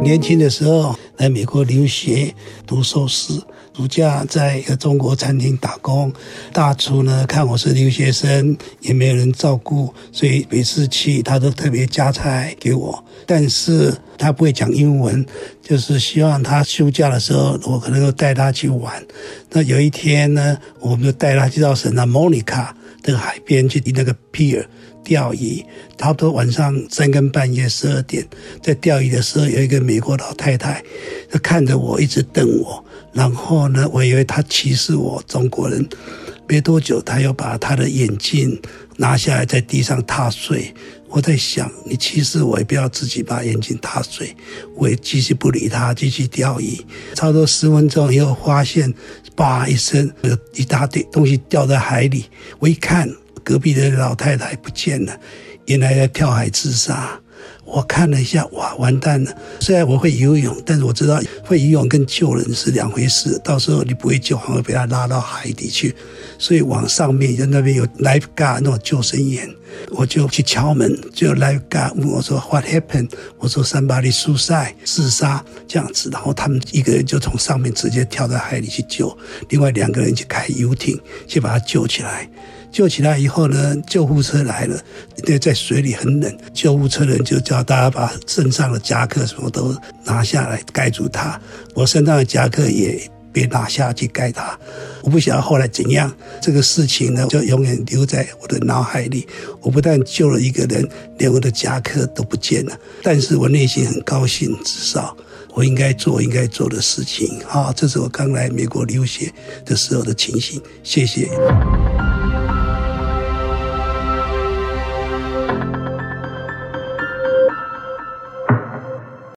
年轻的时候来美国留学读硕士，暑假在一个中国餐厅打工，大厨呢看我是留学生也没有人照顾，所以每次去他都特别夹菜给我，但是他不会讲英文，就是希望他休假的时候我可能够带他去玩。那有一天呢，我们就带他去到Santa Monica这个海边去那个 pier 钓鱼，差不多晚上3更半夜12点，在钓鱼的时候有一个美国老太太就看着我一直瞪我，然后呢我以为她歧视我中国人，没多久她又把她的眼镜拿下来在地上踏碎。我在想，你歧视我也不要自己把眼镜踏碎。我也继续不理她，继续钓鱼。差不多10分钟以后发现叭一声有一大堆东西掉在海里，我一看隔壁的老太太不见了，原来在跳海自杀。我看了一下，哇，完蛋了！虽然我会游泳，但是我知道会游泳跟救人是两回事。到时候你不会救，还会被他拉到海底去。所以往上面就那边有 lifeguard 那种救生员，我就去敲门，就 lifeguard 问我说 What happened？ 我说 Somebody suicide 自杀这样子，然后他们一个人就从上面直接跳到海里去救，另外2个人去开游艇去把他救起来。救起来以后呢，救护车来了，因为在水里很冷，救护车的人就叫大家把身上的夹克什么都拿下来盖住他，我身上的夹克也被拿下去盖他。我不晓得后来怎样，这个事情呢就永远留在我的脑海里。我不但救了一个人，连我的夹克都不见了，但是我内心很高兴，至少我应该做的事情。这是我刚来美国留学的时候的情形。谢谢。